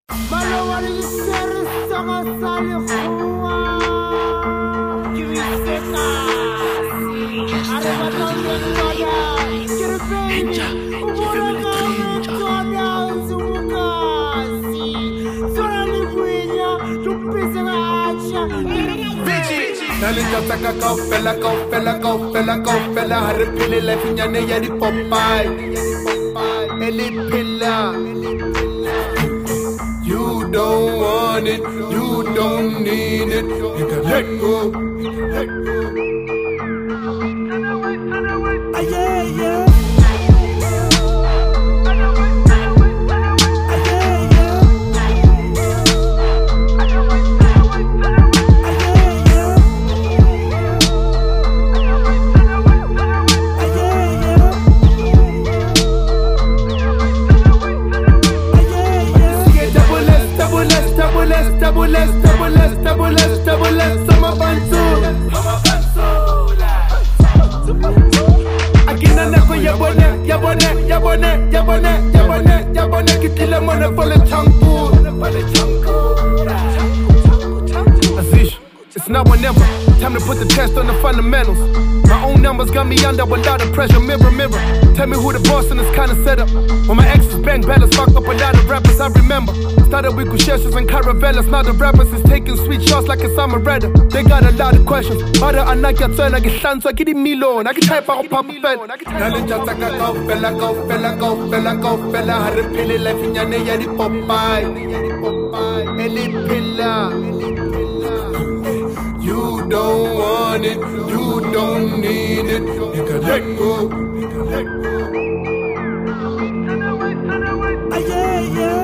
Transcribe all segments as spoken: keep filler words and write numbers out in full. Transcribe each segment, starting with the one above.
Taka kau fella, kau fella, kau fella, kau fella. Hari pilih life nyane ya di Popeye, Eli pillar. You don't want it, you don't need it. You can let go, let go. Ah, yeah, yeah. Double S, double S, double S, double S, sama bantu, sama bantu. Akina nako ya bone, ya bone, ya bone, ya bone, ya bone, ya bone. Kitile mone fole changu, fole changu. Azish, it's now or never. Time to put the test on the fundamentals. My own numbers got me under a lot of pressure. Mirror, mirror, tell me who the boss in this kind of setup. When my exes bang battles, fucked up a lot of rappers. I remember. Started with Gusheshes and Caravellas. Now the rappers is taking sweet shots like a summer redder. They got a lot of questions. Other I not get turn, I get shands, I get it Milo. I can type out pop fed. Nalin taka go fella, go fella, go fella, go fella. Hari pili life in yane ya di Popeye, Eli pillar. You don't want it, you don't need it. You can let go, you can let go. Ah, yeah, yeah.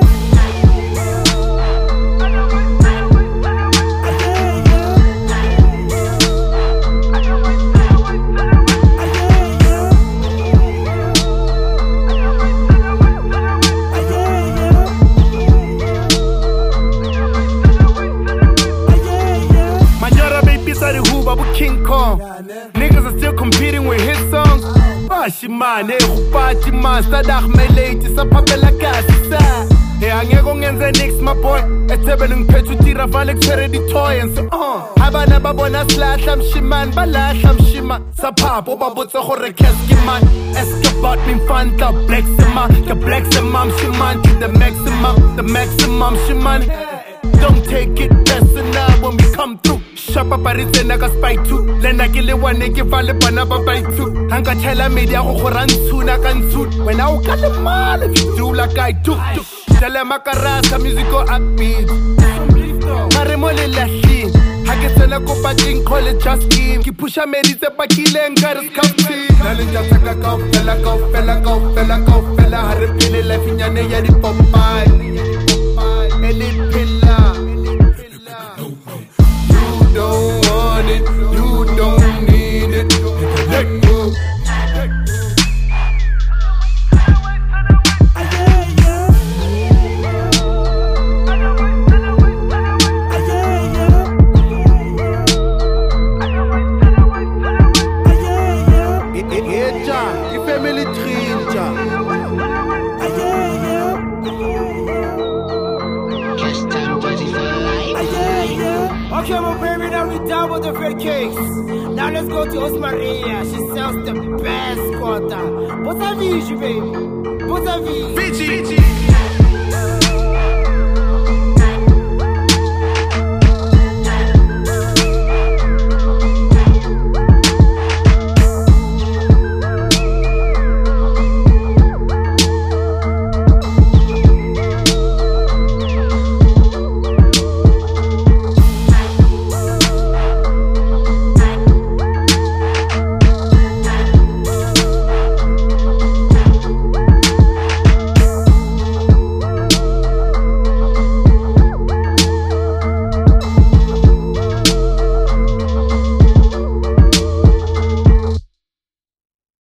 King Kong. Niggas are still competing with his songs. Bashiman, eh, Bachiman, Sadak Melate, Sapapela Casa. Hey, I'm going to next, my boy. It's a belling petutira, Valex, Feredi toy, and so on. Havana Babona slash, I'm Shiman, Balash, I'm Shima. Sapap, Obabuts, a horror Keskiman. Escabat, Infanta, Blexima, the Bleximam, Shiman, to the maximum, the maximum, Shiman. Don't take it personal when we come through. Shapa parise naga spy too. Lena kile wane ke vale bana ba by too. Hanga tell media go go rantsu na kantsu. When I got the mal if you do like I do. Tell them makarasa music go upbeat. Mare mole lahi. Hage tsena ko pating call it just game. Ki pusha meritse pa kile ngare skapti. Nalin ja taka ka fella ka fella ka fella ka fella. Hari pile life nyane ya di Popeye, Eli pillar. You don't want it, you don't need it. You can let go. Okay, my baby, now we done with the fake cakes. Now let's go to Osmaria. She sells the best quarter. What's that, baby? What's that?